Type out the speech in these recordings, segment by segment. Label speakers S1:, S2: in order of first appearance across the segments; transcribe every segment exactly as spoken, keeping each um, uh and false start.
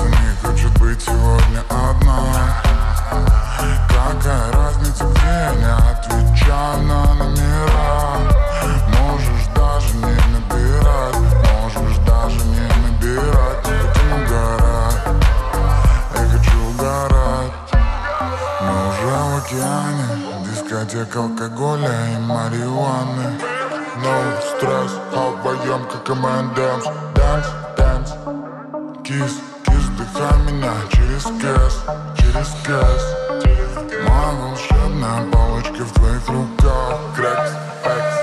S1: Ты не хочешь быть сегодня одна. Какая разница, где я не отвечаю на номера. Можешь даже не набирать, можешь даже не набирать. Не будем угорать, я хочу угорать. Мы уже в океане, дискотека алкоголя и марихуаны. No стресс, а вдвоем как эм энд эмс. Dance, dance, кис, кис, вдыхай меня через кэс, через кэс. Моя волшебная палочка в твоих руках. Крэкс, экс.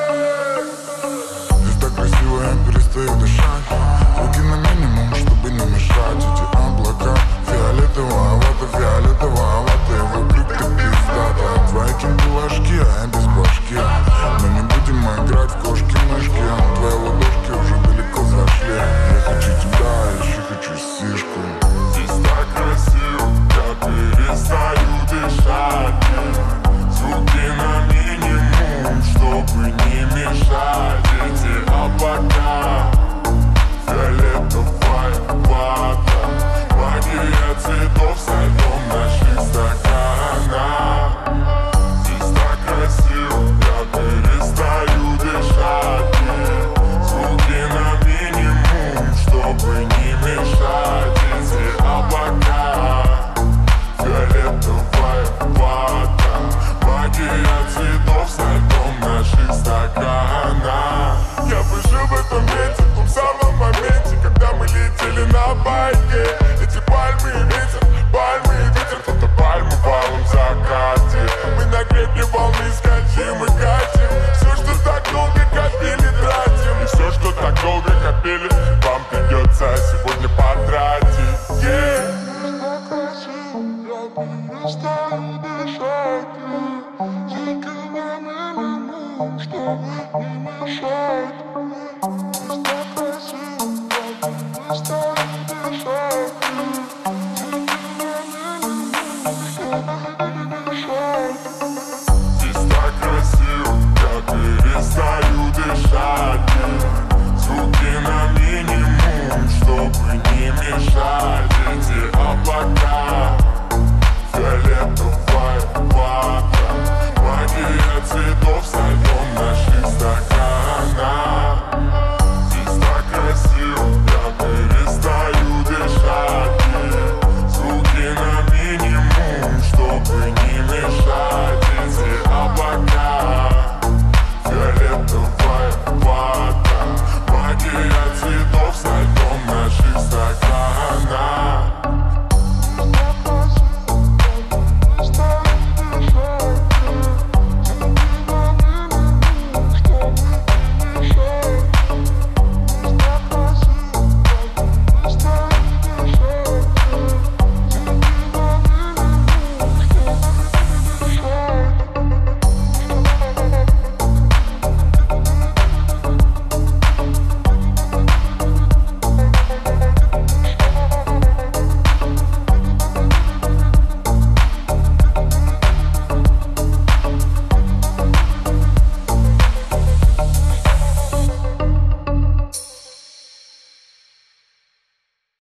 S1: Здесь так красиво, я перестаю дышать. Звуки на минимум, чтобы не мешать. Эти облака фиолетовая вата, фиолетовая вата. Его брюк ты пиздата. Твои киндулашки, а я без башки. Мы не будем играть в кошки-мышки. Твои ладошки уже далеко зашли. Я хочу тебя, еще хочу сишку.
S2: Здесь так красиво, я перестаю дышать. Звуки на минимум, чтобы не мешать. Эти облака, фиолетовая вата. Магия цветов со льдом наших стаканах. Здесь так красиво, я перестаю дышать. Звуки на минимум, чтобы не мешать. Эти облака, фиолетовая вата. Магия цветов со льдом наших стаканах. Я бы жил в этом месте, в том самом моменте, когда мы летели на байке. Эти пальмы и ветер, пальмы и ветер, кто-то пальму валом в закате. Мы на гребне волны скачем и катим. Все, что так долго копили, тратим. И все, что так долго копили, вам придется сегодня потратить. Yeah.
S3: Чтобы не мешать.